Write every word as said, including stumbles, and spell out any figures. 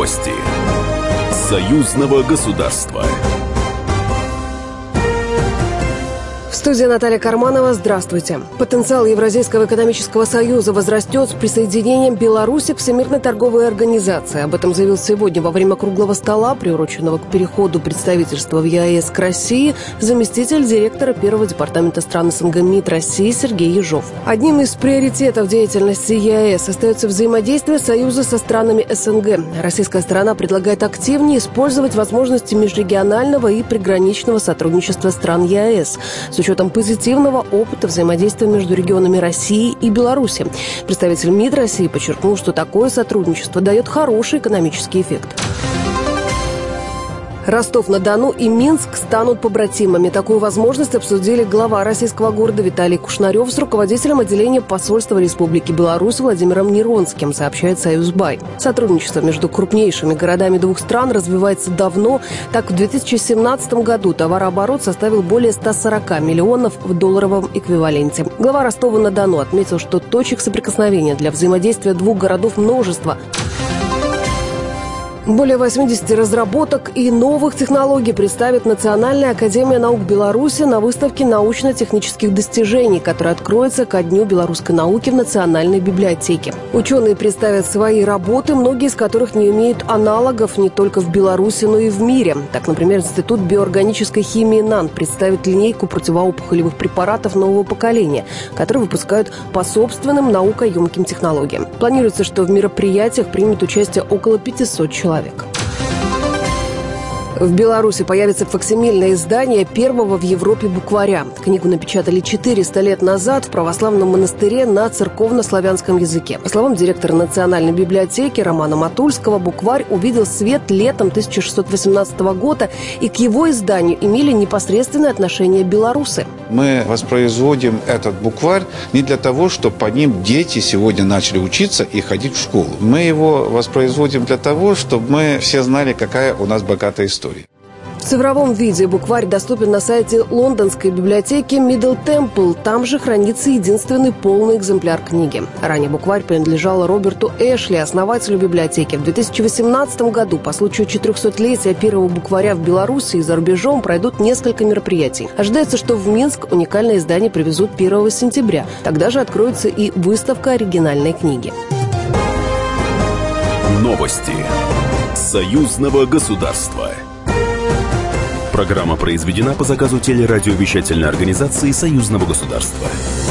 Новости союзного государства. В студии Наталья Карманова. Здравствуйте. Потенциал Евразийского экономического союза возрастет с присоединением Беларуси к Всемирной торговой организации. Об этом заявил сегодня во время круглого стола, приуроченного к переходу представительства в ЕАЭС к России, заместитель директора первого департамента стран СНГ МИД России Сергей Ежов. Одним из приоритетов деятельности ЕАЭС остается взаимодействие Союза со странами СНГ. Российская сторона предлагает активнее использовать возможности межрегионального и приграничного сотрудничества стран ЕАЭС с учетом позитивного опыта взаимодействия между регионами России и Беларуси. Представитель МИД России подчеркнул, что такое сотрудничество дает хороший экономический эффект. Ростов-на-Дону и Минск станут побратимами. Такую возможность обсудили глава российского города Виталий Кушнарев с руководителем отделения посольства Республики Беларусь Владимиром Неронским, сообщает «Союзбай». Сотрудничество между крупнейшими городами двух стран развивается давно. Так, в две тысячи семнадцатом году товарооборот составил более ста сорока миллионов в долларовом эквиваленте. Глава Ростова-на-Дону отметил, что точек соприкосновения для взаимодействия двух городов множество. Более восьмидесяти разработок и новых технологий представит Национальная академия наук Беларуси на выставке научно-технических достижений, которая откроется ко Дню белорусской науки в Национальной библиотеке. Ученые представят свои работы, многие из которых не имеют аналогов не только в Беларуси, но и в мире. Так, например, Институт биоорганической химии НАН представит линейку противоопухолевых препаратов нового поколения, которые выпускают по собственным наукоемким технологиям. Планируется, что в мероприятиях примет участие около пятисот человек. В Беларуси появится факсимильное издание первого в Европе букваря. Книгу напечатали четыреста лет назад в православном монастыре на церковно-славянском языке. По словам директора Национальной библиотеки Романа Матульского, букварь увидел свет летом тысяча шестьсот восемнадцатого года, и к его изданию имели непосредственное отношение белорусы. Мы воспроизводим этот букварь не для того, чтобы по ним дети сегодня начали учиться и ходить в школу. Мы его воспроизводим для того, чтобы мы все знали, какая у нас богатая история. В цифровом виде букварь доступен на сайте лондонской библиотеки Middle Temple. Там же хранится единственный полный экземпляр книги. Ранее букварь принадлежал Роберту Эшли, основателю библиотеки. В две тысячи восемнадцатом году по случаю четырехсотлетия первого букваря в Беларуси и за рубежом пройдут несколько мероприятий. Ожидается, что в Минск уникальное издание привезут первого сентября. Тогда же откроется и выставка оригинальной книги. Новости союзного государства. Программа произведена по заказу телерадиовещательной организации Союзного государства.